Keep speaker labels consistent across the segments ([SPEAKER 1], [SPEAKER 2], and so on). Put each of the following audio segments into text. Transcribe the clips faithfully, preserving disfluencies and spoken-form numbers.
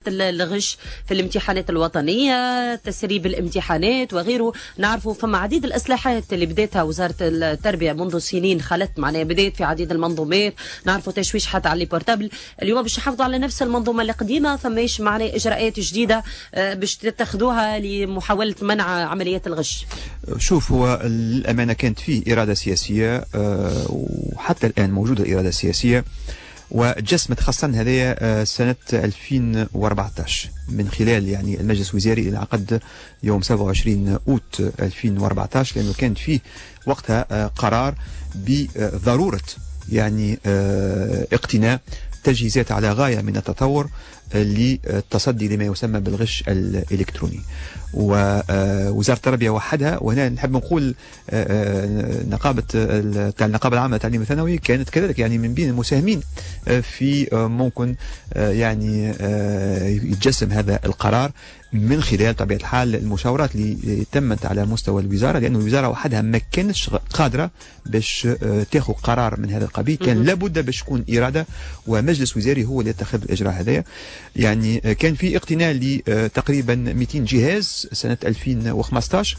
[SPEAKER 1] الغش في الامتحانات الوطنية، تسريب الامتحانات وغيره. نعرفوا فما عديد الإصلاحات اللي بدأتها وزارة التربية منذ سنين خلت، معناها بدأت في عديد المنظومات. نعرفوا تشويش حتى على البورتابل. اليوم باش يحافظوا على نفس المنظومة القديمة، فماش معناها إجراءات جديدة باش تتخذوها لمحاولة منع عمليات الغش؟
[SPEAKER 2] شوف، هو الأمانة كانت فيه إرادة سياسية، وحتى الآن موجودة إرادة سياسية، وتجسمت خاصة هذه سنة ألفين وأربعة عشر من خلال يعني المجلس الوزاري اللي انعقد يوم سبعة وعشرين أوت ألفين وأربعة عشر، لأنه كان فيه وقتها قرار بضرورة يعني اقتناء تجهيزات على غاية من التطور للتصدي لما يسمى بالغش الإلكتروني. ووزارة التربية وحدها، وهنا نحب نقول نقابة النقابة العامة للتعليم الثانوي كانت كذلك يعني من بين المساهمين في ممكن يعني يتجسم هذا القرار من خلال طبيعة الحال المشاورات اللي تمت على مستوى الوزارة، لأن الوزارة وحدها ما كانتش قادرة باش تاخذ قرار من هذا القبيل، كان لابد باش تكون إرادة ومجلس وزاري هو اللي يتخذ الإجراء هذا. يعني كان في اقتناء لتقريبا مئتين جهاز سنة ألفين وخمسة عشر،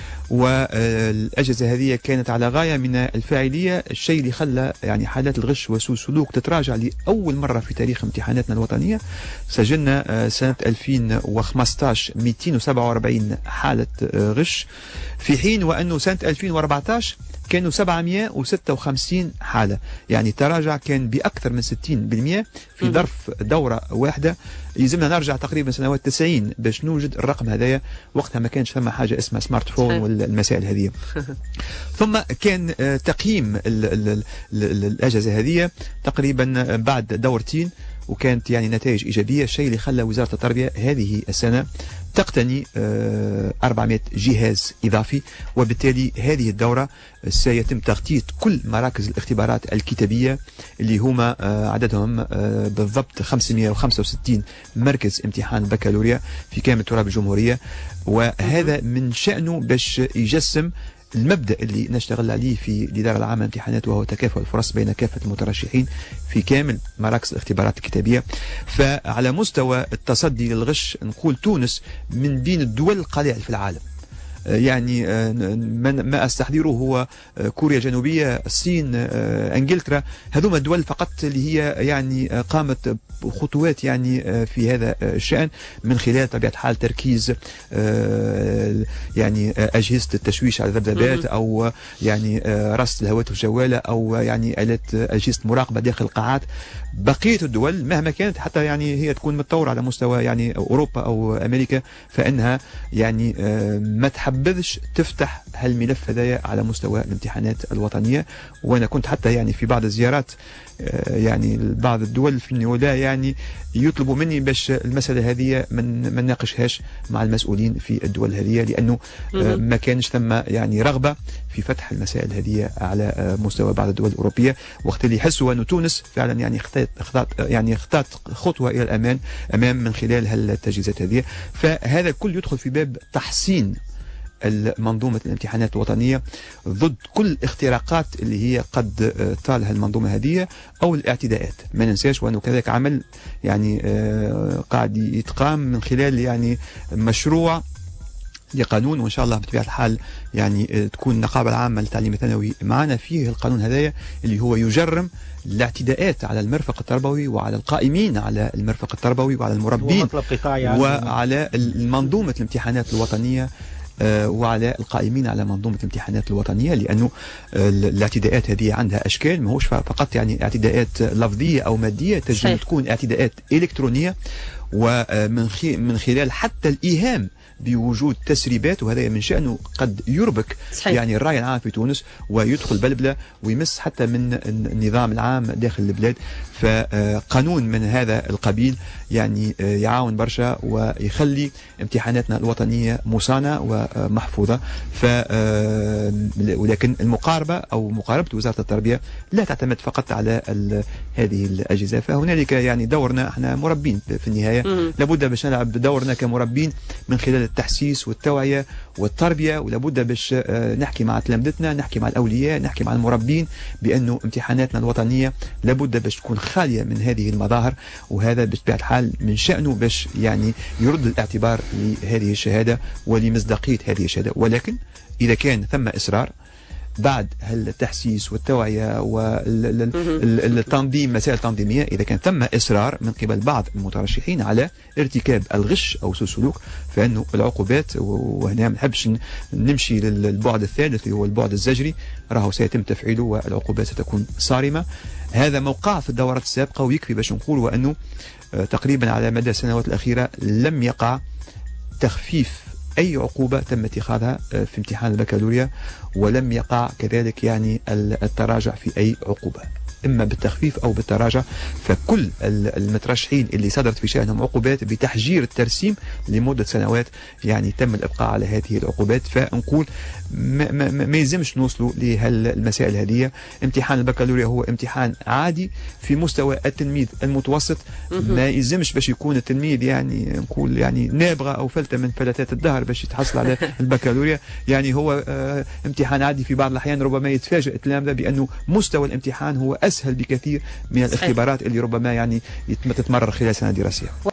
[SPEAKER 2] والأجهزة هذه كانت على غاية من الفاعلية، الشيء اللي خلى يعني حالات الغش وسوء السلوك تتراجع لأول مرة في تاريخ امتحاناتنا الوطنية. سجلنا سنة ألفين وخمسة عشر مئتين وسبعة وأربعين حالة غش، في حين وأنه سنة ألفين وأربعة عشر كانوا سبعمئة وستة وخمسين حالة، يعني تراجع كان بأكثر من ستين بالمئة في ظرف دورة واحدة. يلزمنا نرجع تقريبا سنوات تسعين باش نوجد الرقم هذايا، وقتها ما كانش ثم حاجة اسمها سمارت فون والمسائل هذه. ثم كان تقييم ال ال ال ال الأجهزة هذه تقريبا بعد دورتين، وكانت يعني نتائج إيجابية، الشيء اللي خلى وزارة التربية هذه السنة تقتني أربعمئة جهاز إضافي، وبالتالي هذه الدورة سيتم تغطية كل مراكز الاختبارات الكتابية اللي هما عددهم بالضبط خمسمئة وخمسة وستين مركز امتحان البكالوريا في كامل تراب الجمهورية. وهذا من شأنه باش يجسم المبدأ اللي نشتغل عليه في الإدارة العامة للامتحانات، وهو تكافؤ الفرص بين كافة المترشحين في كامل مراكز الاختبارات الكتابية. فعلى مستوى التصدي للغش نقول تونس من بين الدول القليلة في العالم، يعني ما استحضره هو كوريا الجنوبية، الصين، انجلترا، هذوما الدول فقط اللي هي يعني قامت خطوات يعني في هذا الشأن من خلال طبيعة حال تركيز يعني أجهزة التشويش على الذبذبات، أو يعني رصد الهواتف الجوالة، أو يعني آلات أجهزة مراقبة داخل القاعات. بقية الدول مهما كانت حتى يعني هي تكون متطورة على مستوى يعني أوروبا أو أمريكا، فإنها يعني ما تحبذش تفتح هالملف هذايا على مستوى الامتحانات الوطنية. وأنا كنت حتى يعني في بعض الزيارات يعني بعض الدول في النولاء يعني يطلبوا مني باش المسألة هذه من ما نناقشهاش مع المسؤولين في الدول هذه، لأنه ما كانش ثم يعني رغبة في فتح المسائل هذه على مستوى بعض الدول الأوروبية، وقت اللي يحسوا أن تونس فعلا يعني اختارت يعني اختارت خطوة إلى الأمان أمام من خلال هالتجهيزات هذه. فهذا كل يدخل في باب تحسين المنظومة الامتحانات الوطنية ضد كل اختراقات اللي هي قد طالها المنظومة هذه أو الاعتداءات. ما ننساش وأنه كذلك عمل يعني قاعد يتقام من خلال يعني مشروع لقانون، وإن شاء الله بطبيعة الحال يعني تكون النقابة العامة للتعليم الثانوي معنا فيه القانون هذايا اللي هو يجرم الاعتداءات على المرفق التربوي وعلى القائمين على المرفق التربوي وعلى المربين وعلى منظومة الامتحانات الوطنية وعلى القائمين على منظومة الامتحانات الوطنية، لأنه الاعتداءات هذه عندها أشكال، ما هوش فقط يعني اعتداءات لفظية أو مادية، تجب تكون اعتداءات إلكترونية، ومن من خلال حتى الإيهام بوجود تسريبات، وهذا من شأنه قد يربك صحيح. يعني الرأي العام في تونس ويدخل بلبلة ويمس حتى من النظام العام داخل البلاد. فقانون من هذا القبيل يعني يعاون برشا ويخلي امتحاناتنا الوطنية مصانة ومحفوظة. ف ولكن المقاربة أو مقاربة وزارة التربية لا تعتمد فقط على هذه الأجهزة، فهنالك يعني دورنا احنا مربين في النهاية، لابد باش نلعب دورنا كمربين من خلال التحسيس والتوعية والتربية، ولابد باش نحكي مع تلامذتنا، نحكي مع الأولياء، نحكي مع المربين بأنه امتحاناتنا الوطنية لابد باش تكون خالية من هذه المظاهر، وهذا بطبيعة الحال من شأنه باش يعني يرد الاعتبار لهذه الشهادة ولمصداقية هذه الشهادة. ولكن إذا كان ثم إصرار بعد التحسيس والتوعية والتنظيم، مسائل تنظيمية، إذا كان ثم إصرار من قبل بعض المترشحين على ارتكاب الغش أو سوء السلوك، فإنه العقوبات، وهنا ما نحبش نمشي للبعد الثالث اللي هو البعد الزجري، راهو سيتم تفعيله والعقوبات ستكون صارمة. هذا موقع في الدورات السابقة، ويكفي باش نقول وأنه تقريبا على مدى السنوات الأخيرة لم يقع تخفيف أي عقوبة تم اتخاذها في امتحان البكالوريا، ولم يقع كذلك يعني التراجع في أي عقوبة، إما بالتخفيف أو بالتراجع. فكل المترشحين اللي صدرت في شأنهم عقوبات بتحجير الترسيم لمدة سنوات يعني تم الإبقاء على هذه العقوبات. فنقول ما, ما, ما يلزمش نوصلوا لهالمسائل هذه. امتحان البكالوريا هو امتحان عادي في مستوى التلميذ المتوسط، ما يلزمش باش يكون التلميذ يعني نقول يعني نابغة أو فلتة من فلتات الدهر باش يتحصل على البكالوريا. يعني هو اه امتحان عادي. في بعض الأحيان ربما يتفاجئ التلامذة بأنه مستوى الامتحان هو أسهل بكثير من الاختبارات اللي ربما يعني تتمرر خلال سنة دراسية.